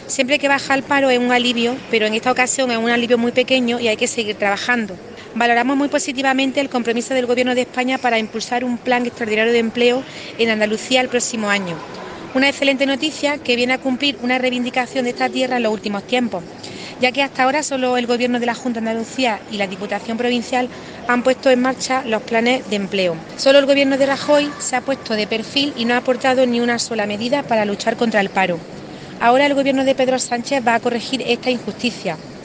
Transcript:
Siempre que baja el paro es un alivio, pero en esta ocasión es un alivio muy pequeño y hay que seguir trabajando. Valoramos muy positivamente el compromiso del Gobierno de España para impulsar un plan extraordinario de empleo en Andalucía el próximo año. Una excelente noticia que viene a cumplir una reivindicación de esta tierra en los últimos tiempos, ya que hasta ahora solo el Gobierno de la Junta de Andalucía y la Diputación Provincial han puesto en marcha los planes de empleo. Solo el Gobierno de Rajoy se ha puesto de perfil y no ha aportado ni una sola medida para luchar contra el paro. Ahora el Gobierno de Pedro Sánchez va a corregir esta injusticia.